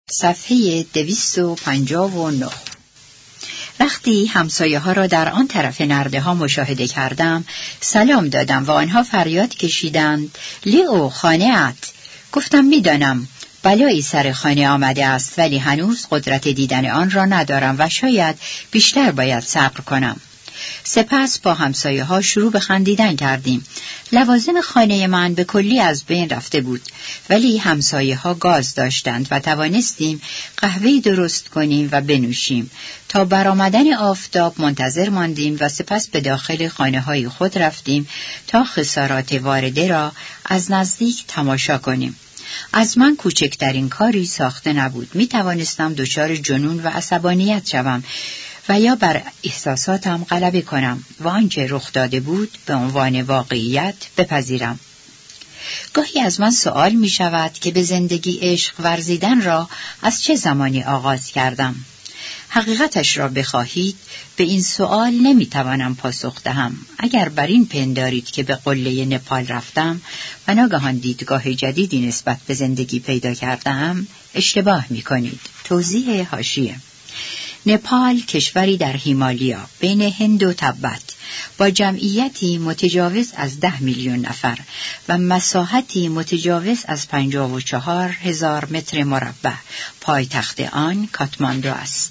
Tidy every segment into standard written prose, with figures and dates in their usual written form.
صفحه 259. وقتی همسایه ها را در آن طرف نرده ها مشاهده کردم، سلام دادم و آنها فریاد کشیدند لیو خانه‌ات. گفتم میدانم بلایی سر خانه آمده است، ولی هنوز قدرت دیدن آن را ندارم و شاید بیشتر باید صبر کنم. سپس با همسایه ها شروع به خندیدن کردیم. لوازم خانه من به کلی از بین رفته بود، ولی همسایه ها گاز داشتند و توانستیم قهوه درست کنیم و بنوشیم. تا برآمدن آفتاب منتظر ماندیم و سپس به داخل خانه های خود رفتیم تا خسارات وارده را از نزدیک تماشا کنیم. از من کوچکترین کاری ساخته نبود. می توانستم دچار جنون و عصبانیت شوم و یا بر احساساتم غلبه کنم و آنچه رخ داده بود به عنوان واقعیت بپذیرم. گاهی از من سوال می شود که به زندگی عشق ورزیدن را از چه زمانی آغاز کردم. حقیقتش را بخواهید به این سوال نمی توانم پاسخ دهم. اگر بر این پندارید که به قله نپال رفتم و ناگهان دیدگاه جدیدی نسبت به زندگی پیدا کردم، اشتباه می کنید. توضیح حاشیه: نپال کشوری در هیمالیا بین هند و تبت با جمعیتی متجاوز از 10 میلیون نفر و مساحتی متجاوز از 54,000 متر مربع. پایتخت آن کاتماندو است.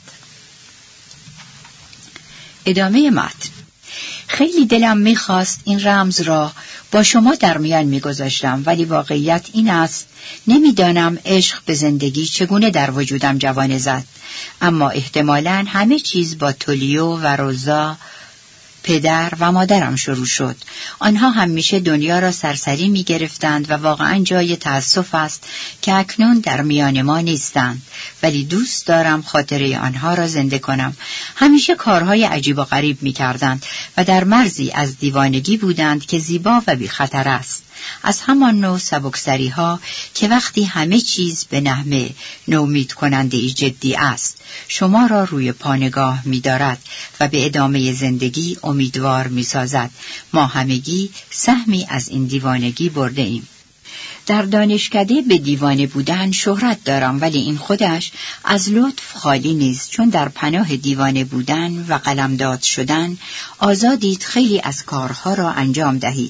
ادامه متن. خیلی دلم می‌خواست این رمز را با شما در میان می‌گذاشتم، ولی واقعیت این است نمی‌دانم عشق به زندگی چگونه در وجودم جوانه زد. اما احتمالاً همه چیز با تولیو و روزا پدر و مادرم شروع شد. آنها همیشه دنیا را سرسری می گرفتند و واقعاً جای تأسف است که اکنون در میان ما نیستند، ولی دوست دارم خاطره آنها را زنده کنم. همیشه کارهای عجیب و غریب می کردند و در مرزی از دیوانگی بودند که زیبا و بی خطر است. از همان نوع سبکسری ها که وقتی همه چیز به نحو نومید کننده ای جدی است شما را روی پا نگاه می دارد و به ادامه زندگی امیدوار می سازد. ما همگی سهمی از این دیوانگی برده ایم. در دانشکده به دیوانه بودن شهرت دارم، ولی این خودش از لطف خالی نیست، چون در پناه دیوانه بودن و قلمداد شدن آزادید خیلی از کارها را انجام دهید.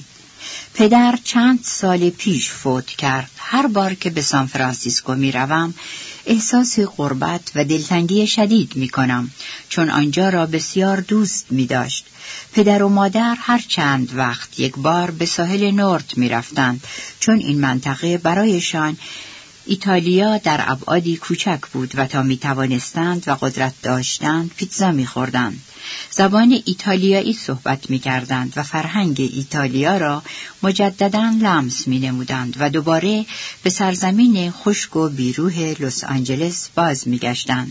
پدر چند سال پیش فوت کرد. هر بار که به سان فرانسیسکو می روم احساس غربت و دلتنگی شدید می کنم، چون آنجا را بسیار دوست می داشت. پدر و مادر هر چند وقت یک بار به ساحل نورت می رفتند، چون این منطقه برایشان ایتالیا در ابعادی کوچک بود و تا می توانستند و قدرت داشتند پیتزا می خوردند. زبان ایتالیایی صحبت می کردند و فرهنگ ایتالیا را مجدداً لمس می نمودند و دوباره به سرزمین خشک و بیروح لس آنجلس باز می گشتند.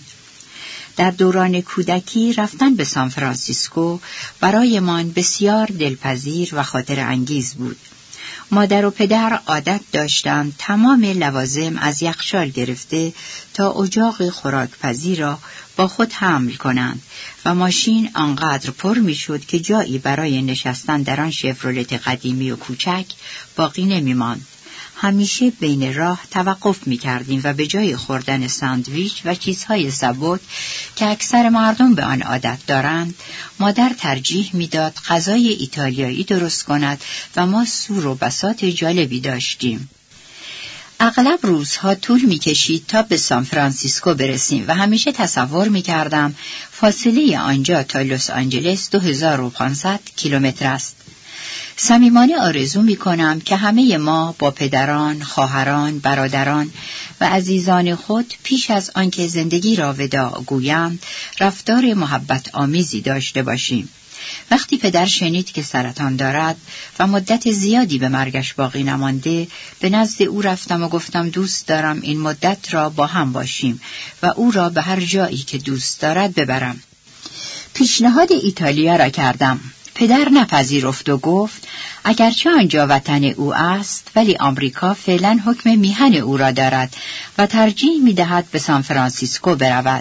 در دوران کودکی رفتن به سان فرانسیسکو برایمان بسیار دلپذیر و خاطر انگیز بود. مادر و پدر عادت داشتند تمام لوازم از یخچال گرفته تا اجاق خوراکپزی را با خود حمل کنند و ماشین آنقدر پر می شد که جایی برای نشستن در آن شفرولت قدیمی و کوچک باقی نمی ماند. همیشه بین راه توقف می کردیم و به جای خوردن ساندویچ و چیزهای سبک که اکثر مردم به آن عادت دارند، مادر ترجیح می داد غذای ایتالیایی درست کند و ما سور و بساط جالبی داشتیم. اغلب روزها طول می کشید تا به سان فرانسیسکو برسیم و همیشه تصور می کردم فاصله آنجا تا لس آنجلس 2500 کیلومتر است. صمیمانه آرزو می کنم که همه ما با پدران، خواهران، برادران و عزیزان خود پیش از آنکه زندگی را وداع گویند رفتار محبت آمیزی داشته باشیم. وقتی پدر شنید که سرطان دارد و مدت زیادی به مرگش باقی نمانده، به نزد او رفتم و گفتم دوست دارم این مدت را با هم باشیم و او را به هر جایی که دوست دارد ببرم. پیشنهاد ایتالیا را کردم. پدر نپذیرفت و گفت اگرچه آنجا وطن او است، ولی آمریکا فعلا حکم میهن او را دارد و ترجیح می‌دهد به سان فرانسیسکو برود.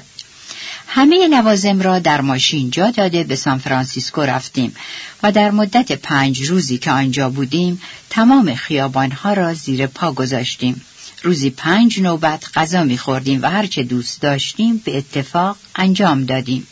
همه لوازم را در ماشین جا داده به سان فرانسیسکو رفتیم و در مدت 5 روزی که آنجا بودیم تمام خیابانها را زیر پا گذاشتیم. روزی 5 نوبت غذا می‌خوردیم و هر چه دوست داشتیم به اتفاق انجام دادیم.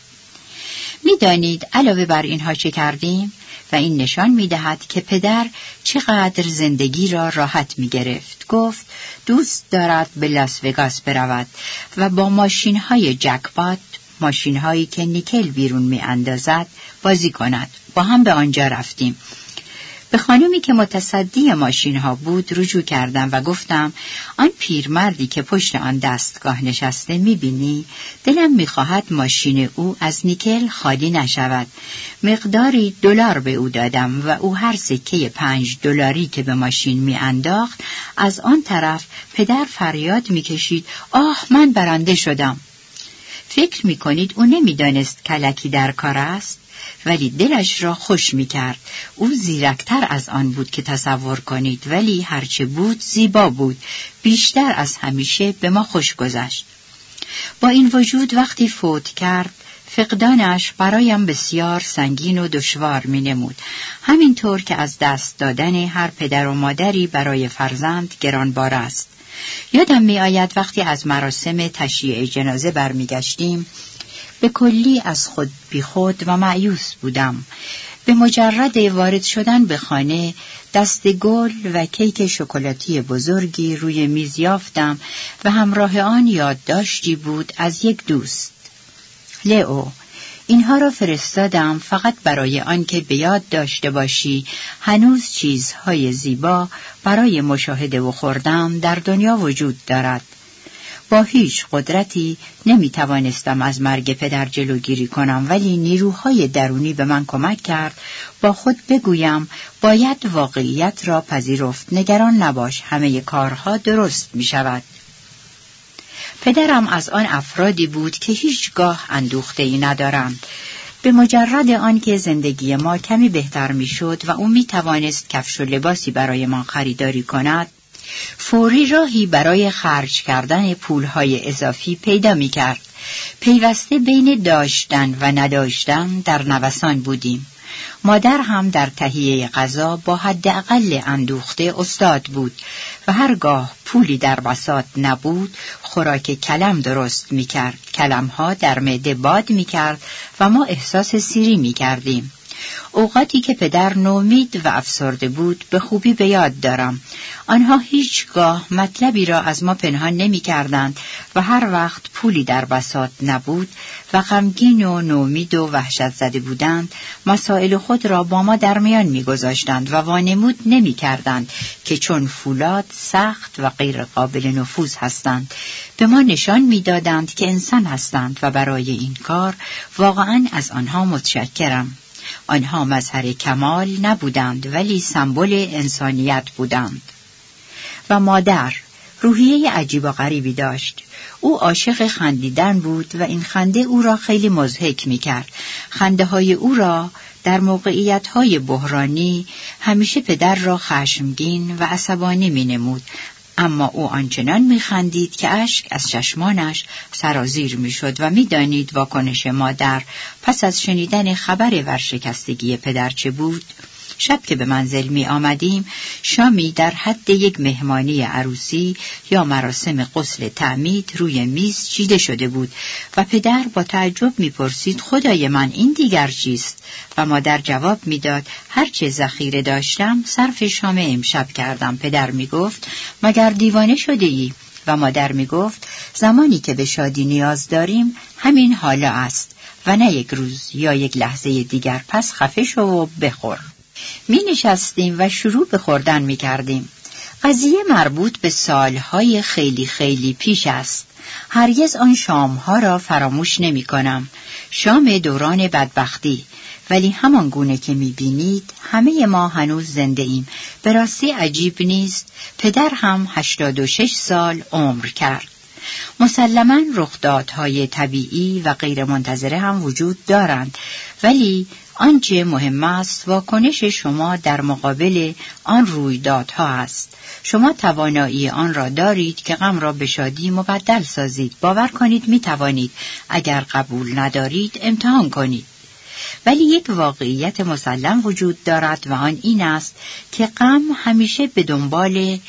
می‌دانید علاوه بر اینها چه کردیم؟ و این نشان می‌دهد که پدر چقدر زندگی را راحت می‌گرفت. گفت دوست دارد به لاس وگاس برود و با ماشین‌های جکپات، ماشین‌هایی که نیکل بیرون می‌اندازد، بازی کند. با هم به آنجا رفتیم. به خانومی که متصدی ماشین‌ها بود رجوع کردم و گفتم آن پیرمردی که پشت آن دستگاه نشسته می‌بینی؟ دلم می‌خواهد ماشین او از نیکل خالی نشود. مقداری $، به او دادم و او هر سکه $5 که به ماشین می‌انداخت از آن طرف پدر فریاد می‌کشید آه من برنده شدم. فکر می‌کنید او نمی‌دانست کلکی در کار است؟ ولی دلش را خوش می‌کرد. او زیرکتر از آن بود که تصور کنید، ولی هرچه بود زیبا بود. بیشتر از همیشه به ما خوش گذشت. با این وجود وقتی فوت کرد فقدانش برایم بسیار سنگین و دشوار می‌نمود، همینطور که از دست دادن هر پدر و مادری برای فرزند گرانبار است. یادم می‌آید وقتی از مراسم تشییع جنازه برمیگشتیم به کلی از خود بی خود و مایوس بودم. به مجرد وارد شدن به خانه دست گل و کیک شکلاتی بزرگی روی میز یافتم و همراه آن یادداشتی بود از یک دوست. لئو، اینها را فرستادم فقط برای آنکه به یاد داشته باشی هنوز چیزهای زیبا برای مشاهده و خوردن در دنیا وجود دارد. با هیچ قدرتی نمیتوانستم از مرگ پدر جلوگیری کنم، ولی نیروهای درونی به من کمک کرد با خود بگویم باید واقعیت را پذیرفت. نگران نباش، همه کارها درست می شود. پدرم از آن افرادی بود که هیچگاه اندوخته‌ای ندارند. به مجرد آنکه زندگی ما کمی بهتر می شد و او می توانست کفش و لباسی برای ما خریداری کند، فوری راهی برای خرج کردن پولهای اضافی پیدا می کرد. پیوسته بین داشتن و نداشتن در نوسان بودیم. مادر هم در تهیه غذا با حداقل اندوخته استاد بود و هرگاه پولی در بساط نبود خوراک کلم درست می کرد. کلمها در معده باد می کرد و ما احساس سیری می کردیم. اوقاتی که پدر نومید و افسرده بود به خوبی به یاد دارم. آنها هیچگاه مطلبی را از ما پنهان نمی کردند و هر وقت پولی در بساط نبود و غمگین و نومید و وحشت زده بودند مسائل خود را با ما در میان می گذاشتند و وانمود نمی کردند که چون فولاد سخت و غیر قابل نفوذ هستند. به ما نشان می دادند که انسان هستند و برای این کار واقعا از آنها متشکرم. آنها مظهر کمال نبودند ولی سمبل انسانیت بودند. و مادر روحیه عجیب و غریبی داشت. او عاشق خندیدن بود و این خنده او را خیلی مضحک می‌کرد. خنده‌های او را در موقعیت‌های بحرانی همیشه پدر را خشمگین و عصبانی می‌نمود، اما او آنچنان می‌خندید که اشک از چشمانش سرازیر می‌شد. و می‌دانید واکنش مادر پس از شنیدن خبر ورشکستگی پدر چه بود؟ شب که به منزل می آمدیم شامی در حد یک مهمانی عروسی یا مراسم غسل تعمید روی میز چیده شده بود و پدر با تعجب می پرسید خدای من این دیگر چیست؟ و مادر جواب می داد هر چه ذخیره داشتم صرف شام امشب کردم. پدر می گفت مگر دیوانه شده ای؟ و مادر می گفت زمانی که به شادی نیاز داریم همین حالا است و نه یک روز یا یک لحظه دیگر. پس خفه شو و بخور. می نشستیم و شروع به خوردن می کردیم. قضیه مربوط به سالهای خیلی خیلی پیش است. هرگز آن شامها را فراموش نمی کنم. شام دوران بدبختی. ولی همان گونه که می بینید همه ما هنوز زنده ایم. به راستی عجیب نیست؟ پدر هم 86 سال عمر کرد. مسلماً رخدادهای طبیعی و غیر منتظره هم وجود دارند، ولی آنچه مهم است واکنش شما در مقابل آن رویدادها است. شما توانایی آن را دارید که غم را به شادی مبدل سازید. باور کنید می توانید. اگر قبول ندارید امتحان کنید. ولی یک واقعیت مسلم وجود دارد و آن این است که غم همیشه به دنبال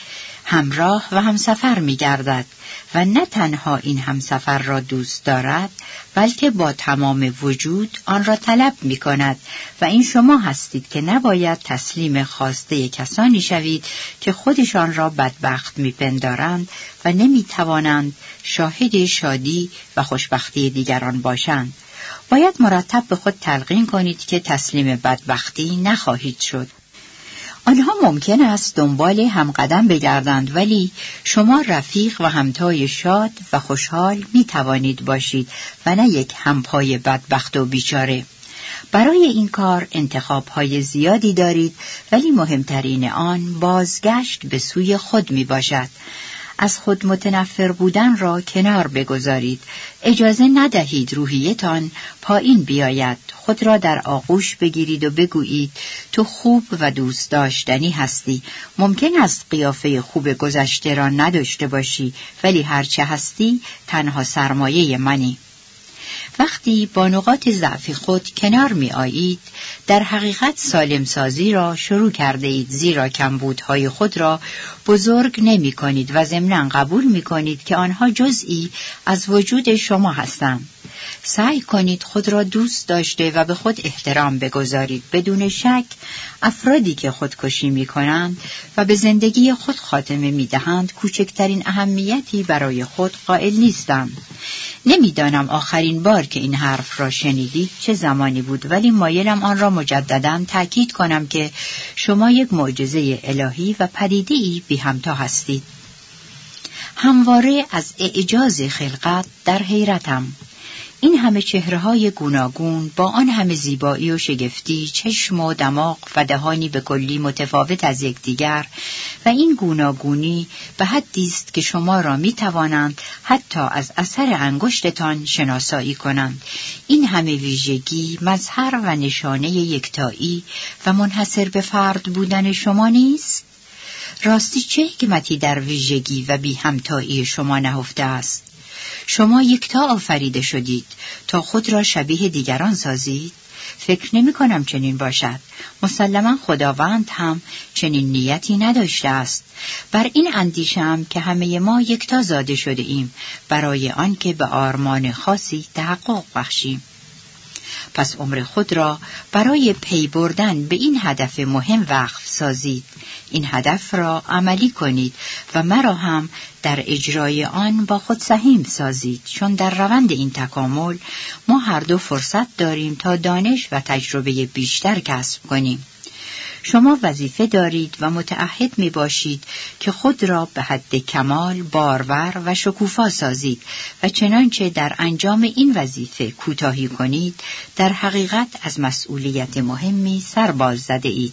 همراه و همسفر می‌گردد و نه تنها این همسفر را دوست دارد بلکه با تمام وجود آن را طلب می‌کند و این شما هستید که نباید تسلیم خواسته کسانی شوید که خودشان را بدبخت می‌پندارند و نمی‌توانند شاهد شادی و خوشبختی دیگران باشند. باید مرتب به خود تلقین کنید که تسلیم بدبختی نخواهید شد. آنها ممکن است دنبال همقدم بگردند ولی شما رفیق و همتای شاد و خوشحال می توانید باشید و نه یک همپای بدبخت و بیچاره. برای این کار انتخاب‌های زیادی دارید ولی مهمترین آن بازگشت به سوی خود می باشد. از خود متنفر بودن را کنار بگذارید. اجازه ندهید روحیتان پایین بیاید. خود را در آغوش بگیرید و بگویید تو خوب و دوست داشتنی هستی. ممکن است قیافه خوب گذشته را نداشته باشی ولی هرچه هستی تنها سرمایه منی. وقتی با نقاط ضعف خود کنار می آیید، در حقیقت سالم سازی را شروع کرده اید، زیرا کمبودهای خود را بزرگ نمی کنید و ضمناً قبول می کنید که آنها جزئی از وجود شما هستند. سعی کنید خود را دوست داشته و به خود احترام بگذارید. بدون شک افرادی که خودکشی می کنند و به زندگی خود خاتمه می دهند کوچکترین اهمیتی برای خود قائل نیستند. نمیدانم آخرین بار که این حرف را شنیدید چه زمانی بود ولی مایلم آن را مجدداً تأکید کنم که شما یک معجزه الهی و پدیده‌ای بی همتا هستید. همواره از اعجاز خلقت در حیرتم. این همه چهره‌های گوناگون با آن همه زیبایی و شگفتی، چشم و دماغ و دهانی به کلی متفاوت از یکدیگر و این گوناگونی به حدی است که شما را می‌توانند حتی از اثر انگشتتان شناسایی کنند. این همه ویژگی مظهر و نشانه یکتایی و منحصر به فرد بودن شما نیست؟ راستی چه حکمتی در ویژگی و بی همتایی شما نهفته است؟ شما یکتا آفریده شدید تا خود را شبیه دیگران سازید؟ فکر نمی کنم چنین باشد. مسلماً خداوند هم چنین نیتی نداشته است. بر این اندیشم که همه ما یکتا زاده شده ایم برای آنکه به آرمان خاصی تحقق بخشیم. پس عمر خود را برای پی بردن به این هدف مهم وقف سازید. این هدف را عملی کنید و مرا هم در اجرای آن با خود سهیم سازید، چون در روند این تکامل ما هر دو فرصت داریم تا دانش و تجربه بیشتر کسب کنیم. شما وظیفه دارید و متعهد می باشید که خود را به حد کمال بارور و شکوفا سازید و چنانچه در انجام این وظیفه کوتاهی کنید در حقیقت از مسئولیت مهمی سر باز زده اید.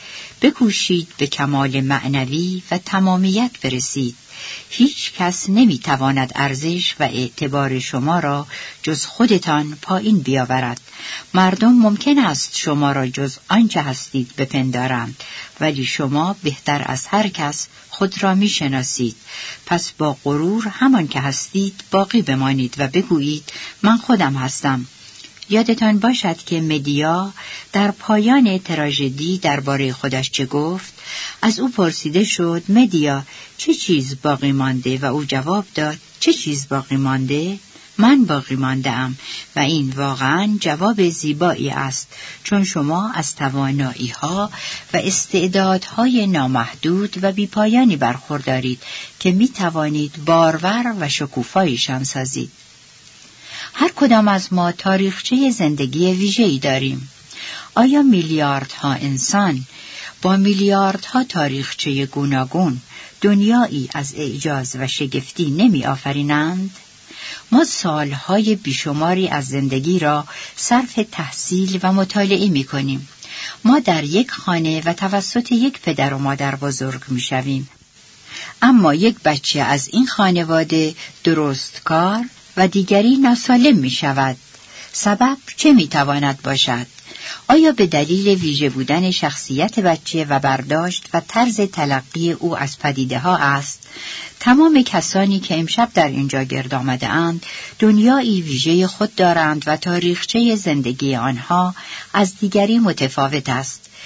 بکوشید به کمال معنوی و تمامیت برسید. هیچ کس نمیتواند ارزش و اعتبار شما را جز خودتان پایین بیاورد. مردم ممکن است شما را جز آنچه هستید بپندارند، ولی شما بهتر از هر کس خود را میشناسید. پس با غرور همان که هستید باقی بمانید و بگویید من خودم هستم. یادتان باشد که مدیا در پایان تراژدی درباره خودش چه گفت؟ از او پرسیده شد مدیا چه چیز باقی مانده و او جواب داد چه چیز باقی مانده؟ من باقی مانده‌ام. و این واقعاً جواب زیبایی است، چون شما از توانایی‌ها و استعدادهای نامحدود و بیپایانی برخوردارید که می‌توانید بارور و شکوفایشان سازید. هر کدام از ما تاریخچه زندگی ویژه‌ای داریم. آیا میلیاردها انسان با میلیاردها تاریخچه گوناگون دنیایی از اعجاز و شگفتی نمی آفرینند؟ ما سالهای بیشماری از زندگی را صرف تحصیل و مطالعه می کنیم. ما در یک خانه و توسط یک پدر و مادر بزرگ می شویم. اما یک بچه از این خانواده درست کار و دیگری ناسالم می شود. سبب چه می تواند باشد؟ آیا به دلیل ویژه بودن شخصیت بچه و برداشت و طرز تلقی او از پدیده ها است؟ تمام کسانی که امشب در اینجا گرد آمده اند دنیایی ویژه خود دارند و تاریخچه زندگی آنها از دیگری متفاوت است.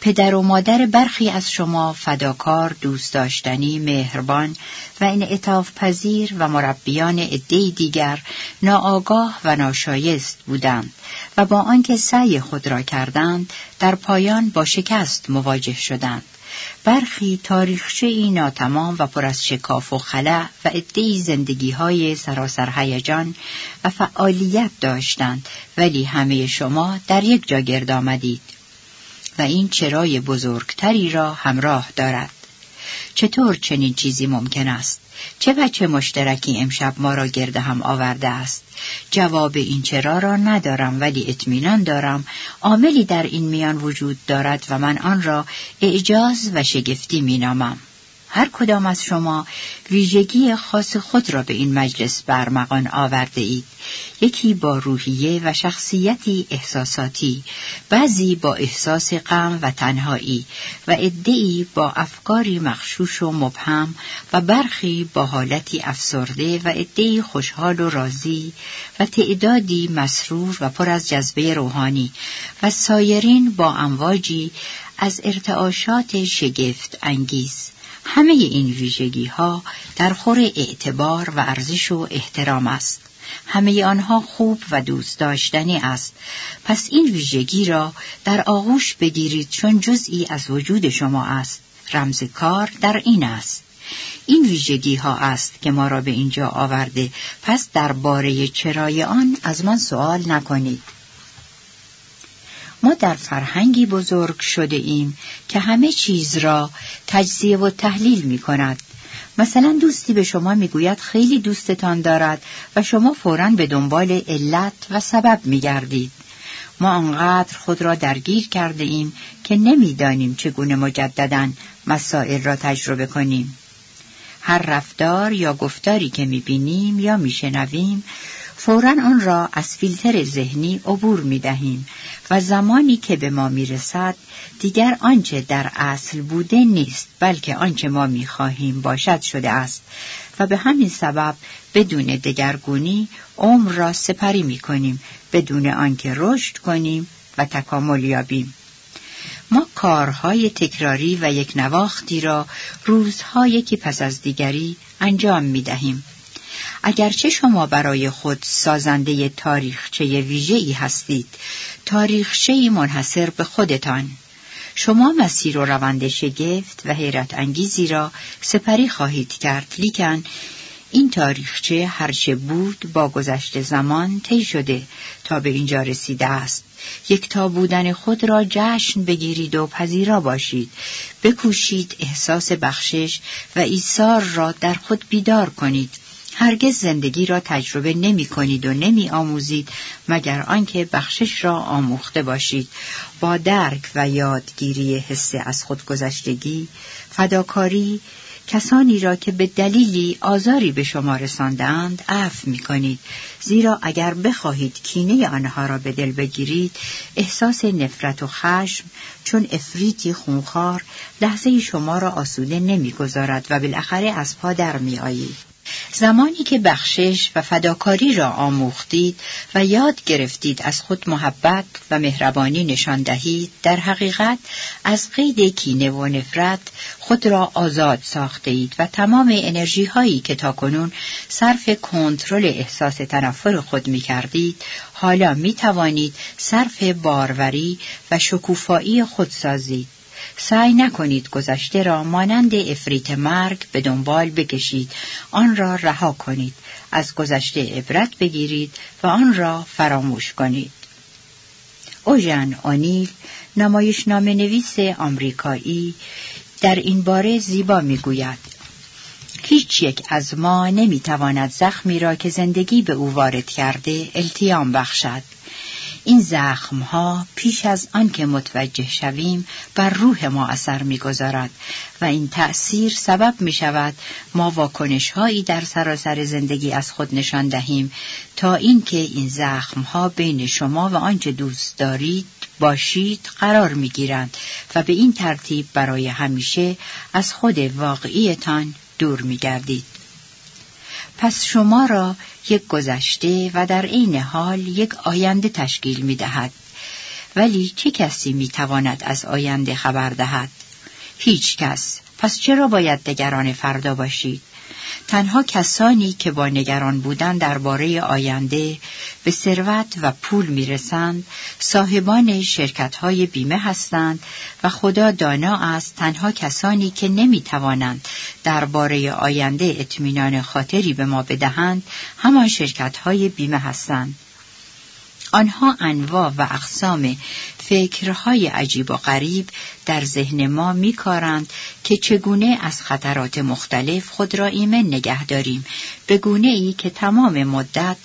پدر و مادر برخی از شما فداکار، دوست داشتنی، مهربان و انعطاف پذیر و مربیان عده‌ای دیگر ناآگاه و ناشایست بودند و با آنکه سعی خود را کردند در پایان با شکست مواجه شدند. برخی تاریخچه‌ای ناتمام و پر از شکاف و خلأ و عده‌ای زندگی‌های سراسر هیجان و فعالیت داشتند، ولی همه شما در یک جا گرد آمدید و این چرای بزرگتری را همراه دارد. چطور چنین چیزی ممکن است؟ چه وجه مشترکی امشب ما را گرد هم آورده است؟ جواب این چرا را ندارم، ولی اطمینان دارم عاملی در این میان وجود دارد و من آن را اعجاز و شگفتی مینامم. هر کدام از شما ویژگی خاص خود را به این مجلس برمغان آورده اید. یکی با روحیه و شخصیتی احساساتی، بعضی با احساس غم و تنهایی و عده‌ای با افکاری مغشوش و مبهم و برخی با حالتی افسرده و عده‌ای خوشحال و راضی و تعدادی مسرور و پر از جذبه روحانی و سایرین با امواجی از ارتعاشات شگفت انگیز. همه این ویژگی ها در خور اعتبار و ارزش و احترام است. همه آنها خوب و دوست داشتنی است. پس این ویژگی را در آغوش بگیرید، چون جزئی از وجود شما است. رمز کار در این است. این ویژگی ها است که ما را به اینجا آورده. پس درباره چرای آن از من سوال نکنید. ما در فرهنگی بزرگ شده ایم که همه چیز را تجزیه و تحلیل می کند. مثلا دوستی به شما می گوید خیلی دوستتان دارد و شما فوراً به دنبال علت و سبب می گردید. ما آنقدر خود را درگیر کرده ایم که نمی دانیم چگونه مجدداً مسائل را تجربه کنیم. هر رفتار یا گفتاری که می بینیم یا می شنویم فوراً آن را از فیلتر ذهنی عبور می دهیم و زمانی که به ما می رسد دیگر آنچه در اصل بوده نیست، بلکه آنچه ما می خواهیم باشد شده است و به همین سبب بدون دگرگونی عمر را سپری می کنیم، بدون آنکه رشد کنیم و تکامل یابیم. ما کارهای تکراری و یک نواختی را روزها یکی پس از دیگری انجام می دهیم. اگرچه شما برای خود سازنده تاریخچه ویژه‌ای هستید، تاریخچه‌ای منحصر به خودتان، شما مسیر و روند شگفت و حیرت انگیزی را سپری خواهید کرد، لیکن این تاریخچه هرچه بود با گذشت زمان طی شده تا به اینجا رسیده است. یکتا بودن خود را جشن بگیرید و پذیرا باشید. بکوشید احساس بخشش و ایثار را در خود بیدار کنید. هرگز زندگی را تجربه نمی کنید و نمی آموزید مگر آنکه بخشش را آموخته باشید. با درک و یادگیری حس از خودگذشتگی، فداکاری، کسانی را که به دلیلی آزاری به شما رساندند عفو می کنید، زیرا اگر بخواهید کینه آنها را به دل بگیرید، احساس نفرت و خشم چون افریتی خونخوار لحظه شما را آسوده نمی گذارد و بالاخره از پا در می آیید. زمانی که بخشش و فداکاری را آموختید و یاد گرفتید از خود محبت و مهربانی نشان دهید، در حقیقت از قید کینه و نفرت خود را آزاد ساخته اید و تمام انرژی هایی که تاکنون صرف کنترل احساس تنفر خود می کردید، حالا می توانید صرف باروری و شکوفایی خود سازید. سعی نکنید گذشته را مانند افریت مرگ به دنبال بکشید، آن را رها کنید، از گذشته عبرت بگیرید و آن را فراموش کنید. اوژن اونیل، نمایشنامه نویس آمریکایی، در این باره زیبا میگوید: هیچ یک از ما نمیتواند زخمی را که زندگی به او وارد کرده التیام بخشد. این زخم‌ها پیش از آن که متوجه شویم بر روح ما اثر می‌گذارد و این تأثیر سبب می‌شود ما واکنش‌هایی در سراسر زندگی از خود نشان دهیم تا اینکه این زخم‌ها بین شما و آنچه دوست دارید باشید قرار می‌گیرند و به این ترتیب برای همیشه از خود واقعیتان دور می‌گردید. پس شما را یک گذشته و در عین حال یک آینده تشکیل می دهد ولی چه کسی میتواند از آینده خبر دهد؟ هیچ کس. پس چرا باید نگران فردا باشید؟ تنها کسانی که با نگران بودن درباره آینده به ثروت و پول میرسند صاحبان شرکت‌های بیمه هستند و خدا دانا است تنها کسانی که نمیتوانند درباره آینده اطمینان خاطری به ما بدهند همان شرکت‌های بیمه هستند. آنها انواع و اقسام فکرهای عجیب و غریب در ذهن ما می‌کارند که چگونه از خطرات مختلف خود را ایمن نگه داریم، به گونه‌ای که تمام مدت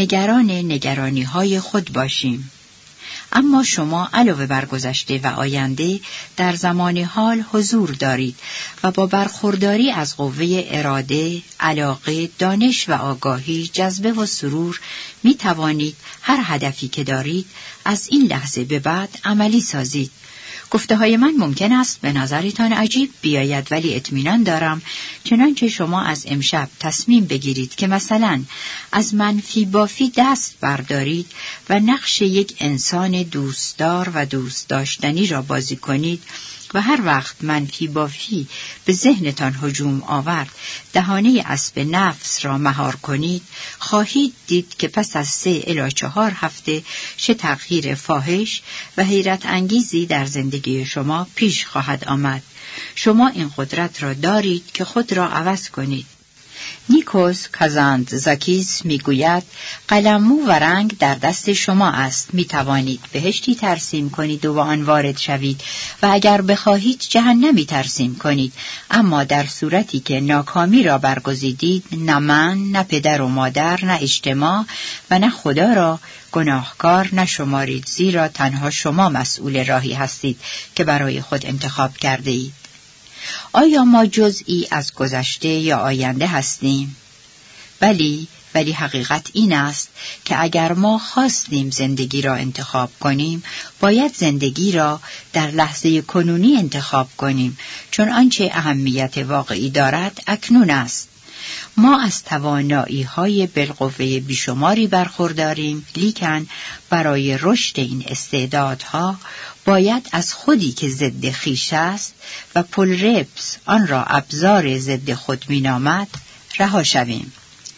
نگرانی‌های خود باشیم. اما شما علاوه بر گذشته و آینده در زمان حال حضور دارید و با برخورداری از قوه اراده، علاقه، دانش و آگاهی، جذبه و سرور می توانید هر هدفی که دارید از این لحظه به بعد عملی سازید. گفته‌های من ممکن است به نظرتان عجیب بیاید، ولی اطمینان دارم چنانچه شما از امشب تصمیم بگیرید که مثلا از منفی بافی دست بردارید و نقش یک انسان دوستدار و دوست داشتنی را بازی کنید و هر وقت منفی بافی به ذهنتان هجوم آورد دهانه اسب نفس را مهار کنید، خواهید دید که پس از 3 الی 4 هفته چه تغییر فاحش و حیرت انگیزی در زندگی شما پیش خواهد آمد. شما این قدرت را دارید که خود را عوض کنید. نیکوس کازانتزاکیس میگوید قلممو و رنگ در دست شما است. میتوانید بهشتی ترسیم کنید و با آن وارد شوید و اگر بخواهید جهنمی ترسیم کنید، اما در صورتی که ناکامی را برگزیدید نه من، نه پدر و مادر، نه اجتماع و نه خدا را گناهکار نشمارید، زیرا تنها شما مسئول راهی هستید که برای خود انتخاب کرده اید. آیا ما جزئی از گذشته یا آینده هستیم؟ ولی حقیقت این است که اگر ما خواستیم زندگی را انتخاب کنیم، باید زندگی را در لحظه کنونی انتخاب کنیم، چون آنچه اهمیت واقعی دارد اکنون است. ما از توانایی‌های بالقوه بیشماری برخورداریم، لیکن برای رشد این استعدادها باید از خودی که ضد خویش است و پل رپس آن را ابزار ضد خود می‌نامد رها شویم.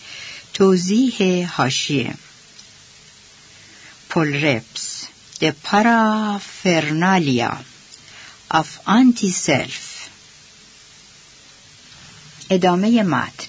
توضیح حاشیه: پل رپس The Paraphernalia of Anti-Self. ادامه متن.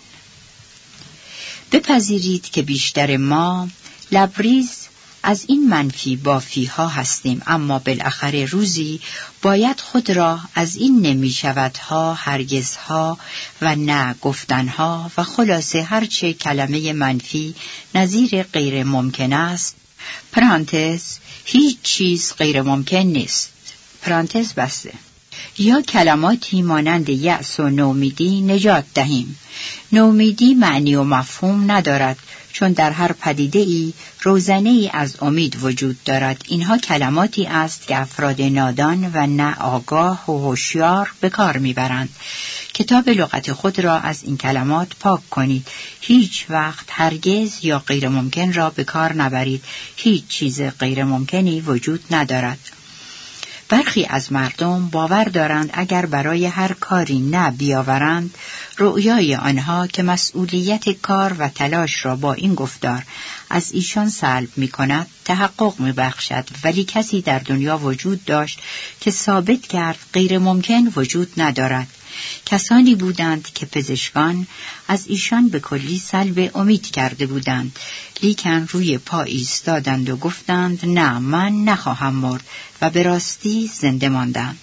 بپذیرید که بیشتر ما لبریز از این منفی بافی ها هستیم، اما بالاخره روزی باید خود را از این نمیشودها، هرگزها و نه گفتنها و خلاصه هرچه کلمه منفی نظیر غیر ممکن است پرانتز هیچ چیز غیر ممکن نیست پرانتز بسته یا کلماتی مانند یأس و نومیدی نجات دهیم. نومیدی معنی و مفهوم ندارد، چون در هر پدیده‌ای روزنه‌ای از امید وجود دارد. اینها کلماتی است که افراد نادان و نه آگاه و هوشیار به کار میبرند. کتاب لغت خود را از این کلمات پاک کنید. هیچ وقت هرگز یا غیر ممکن را به کار نبرید. هیچ چیز غیر ممکنی وجود ندارد. برخی از مردم باور دارند اگر برای هر کاری نه بیاورند، رؤیای آنها که مسئولیت کار و تلاش را با این گفتار از ایشان سلب می کند تحقق می بخشد. ولی کسی در دنیا وجود داشت که ثابت کرد غیر ممکن وجود ندارد. کسانی بودند که پزشکان از ایشان به کلی سلب امید کرده بودند، لیکن روی پا ایستادند و گفتند نه، من نخواهم مرد و به راستی زنده ماندند.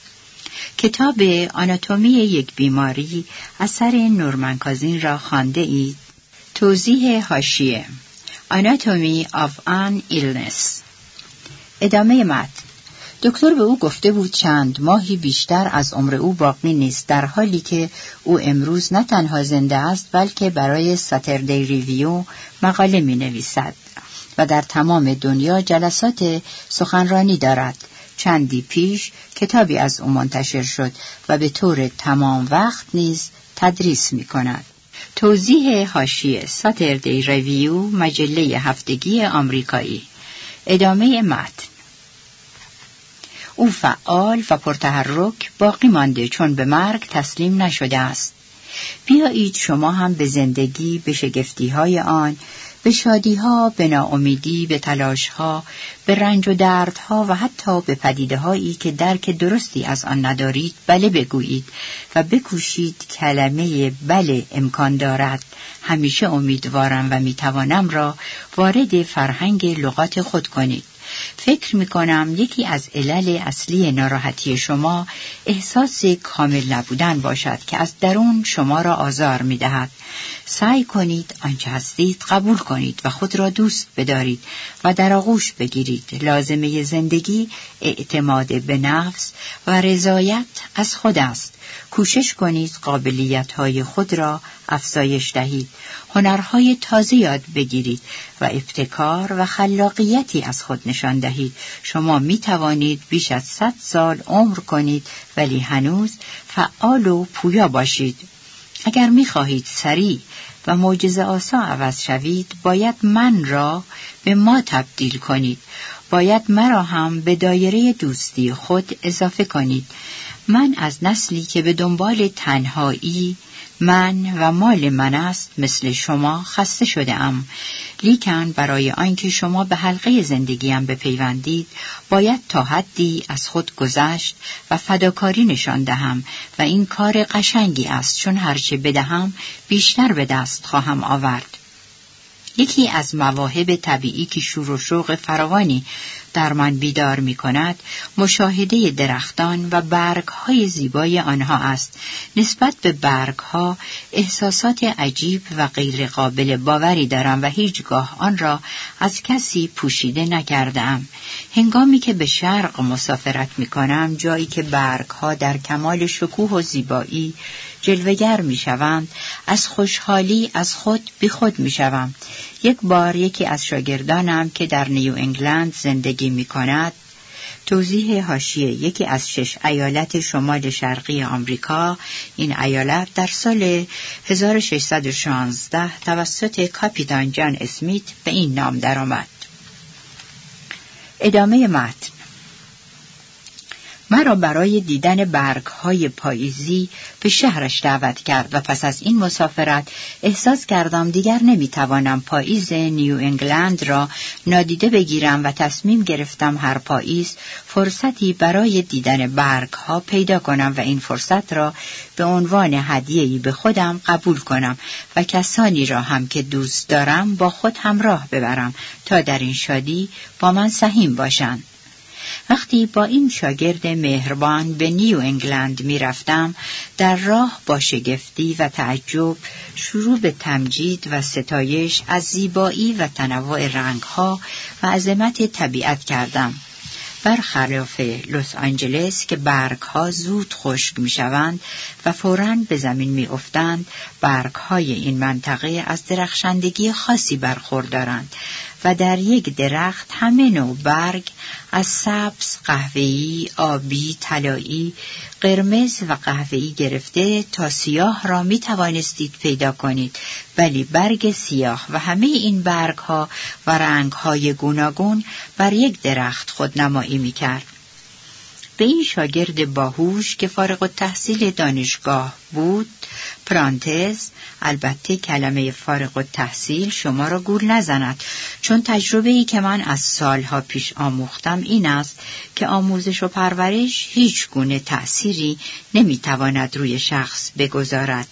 کتاب آناتومی یک بیماری اثر نورمن کازین را خوانده اید. توضیح حاشیه: Anatomy of an Illness. ادامه متن. دکتر به او گفته بود چند ماهی بیشتر از عمر او باقی نیست، در حالی که او امروز نه تنها زنده است بلکه برای ساتردی ریویو مقاله می نویسد و در تمام دنیا جلسات سخنرانی دارد. چندی پیش کتابی از او منتشر شد و به طور تمام وقت نیز تدریس می کند. توضیح حاشیه: ساتردی ریویو مجله هفتگی آمریکایی. ادامه متن. او فعال و پرتحرک باقی مانده، چون به مرگ تسلیم نشده است. بیایید شما هم به زندگی، به شگفتی‌های آن، به شادی‌ها، به ناامیدی، به تلاش‌ها، به رنج و دردها و حتی به پدیده‌هایی که درک درستی از آن ندارید بله بگویید و بکوشید کلمه بله امکان دارد، همیشه امیدوارم و میتوانم را وارد فرهنگ لغات خود کنید. فکر می‌کنم یکی از علل اصلی ناراحتی شما احساس کامل نبودن باشد که از درون شما را آزار می‌دهد. سعی کنید آنچه هستید قبول کنید و خود را دوست بدارید و در آغوش بگیرید. لازمه زندگی اعتماد به نفس و رضایت از خود است. کوشش کنید قابلیت‌های خود را افزایش دهید، هنرهای تازه یاد بگیرید و ابتکار و خلاقیتی از خود نشان دهید. شما می توانید بیش از 100 سال عمر کنید ولی هنوز فعال و پویا باشید. اگر می خواهید سریع و معجزه آسا عوض شوید، باید من را به ما تبدیل کنید. باید مرا هم به دایره دوستی خود اضافه کنید. من از نسلی که به دنبال تنهایی، من و مال من است، مثل شما خسته شده ام. لیکن برای آنکه شما به حلقه زندگیم بپیوندید، باید تا حدی از خود گذشت و فداکاری نشان دهم و این کار قشنگی است، چون هرچه بدهم بیشتر به دست خواهم آورد. یکی از مواهب طبیعی که شور و شوق فراوانی در من بیدار می کند، مشاهده درختان و برگ‌های زیبای آنها است. نسبت به برگ‌ها احساسات عجیب و غیر قابل باوری دارم و هیچگاه آن را از کسی پوشیده نکردم. هنگامی که به شرق مسافرت می کنم، جایی که برگ‌ها در کمال شکوه و زیبایی جلوه‌گر می‌شوند، از خوشحالی از خود بی خود می‌شوم. یک بار یکی از شاگردانم که در نیو انگلند زندگی می‌کند، توضیح حاشیه: یکی از 6 ایالت شمال شرقی آمریکا، این ایالت در سال 1616 توسط کاپیتان جان اسمیت به این نام درآمد. ادامه متن. مرا برای دیدن برگ‌های پاییزی به شهرش دعوت کرد و پس از این مسافرت احساس کردم دیگر نمیتوانم پاییز نیو انگلند را نادیده بگیرم و تصمیم گرفتم هر پاییز فرصتی برای دیدن برگ‌ها پیدا کنم و این فرصت را به عنوان هدیه‌ای به خودم قبول کنم و کسانی را هم که دوست دارم با خود همراه ببرم تا در این شادی با من سهیم باشند. وقتی با این شاگرد مهربان به نیو انگلند می رفتم، در راه با شگفتی و تعجب شروع به تمجید و ستایش از زیبایی و تنوع رنگها و عظمت طبیعت کردم. برخلاف لس آنجلس که برگ‌ها زود خشک می‌شوند و فوراً به زمین می‌افتند، برگ‌های این منطقه از درخشندگی خاصی برخوردارند و در یک درخت همه نوع برگ از سبز، قهوه‌ای، آبی، طلایی، قرمز و قهوه‌ای گرفته تا سیاه را می توانستید پیدا کنید، ولی برگ سیاه و همه این برگ‌ها و رنگ‌های گوناگون بر یک درخت خودنمایی می‌کرد. به این شاگرد باهوش که فارغ التحصیل دانشگاه بود، پرانتز، البته کلمه فارغ التحصیل شما را گول نزند، چون تجربه‌ای که من از سالها پیش آموختم این است که آموزش و پرورش هیچ گونه تأثیری نمیتواند روی شخص بگذارد.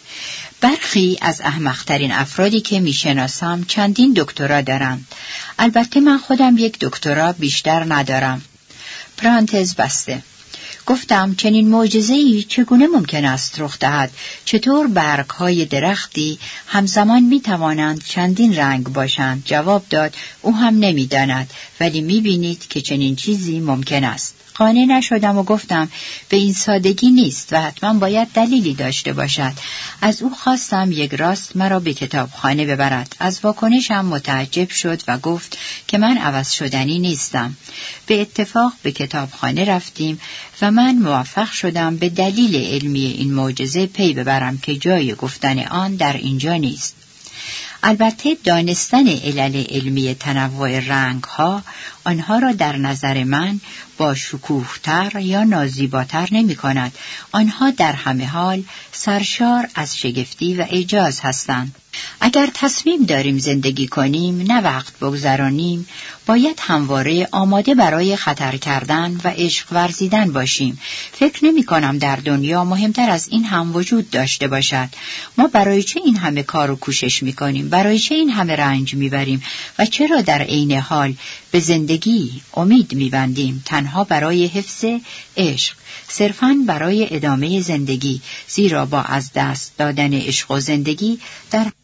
برخی از احمق‌ترین افرادی که میشناسم چندین دکترا دارند. البته من خودم یک دکترا بیشتر ندارم. پرانتز بسته. گفتم چنین معجزه‌ای چگونه ممکن است رخ دهد؟ چطور برگ‌های درختی همزمان می‌توانند چندین رنگ باشند؟ جواب داد او هم نمی‌داند، ولی می‌بینید که چنین چیزی ممکن است. قانع نشدم و گفتم به این سادگی نیست و حتما باید دلیلی داشته باشد. از او خواستم یک راست مرا به کتابخانه ببرد. از واکنشم متعجب شد و گفت که من عوض شدنی نیستم. به اتفاق به کتابخانه رفتیم و من موفق شدم به دلیل علمی این معجزه پی ببرم که جای گفتن آن در اینجا نیست. البته دانستن علل علمی تنوع رنگ‌ها آنها را در نظر من با شکوه‌تر یا نازیباتر نمی‌کند. آنها در همه حال سرشار از شگفتی و اعجاز هستند. اگر تصمیم داریم زندگی کنیم، نه وقت بگذرانیم، باید همواره آماده برای خطر کردن و عشق ورزیدن باشیم. فکر نمی کنم در دنیا مهمتر از این هم وجود داشته باشد. ما برای چه این همه کار و کوشش می کنیم؟ برای چه این همه رنج می بریم؟ و چرا در عین حال به زندگی امید می بندیم؟ تنها برای حفظ عشق، صرفاً برای ادامه زندگی، زیرا با از دست دادن عشق و زندگی در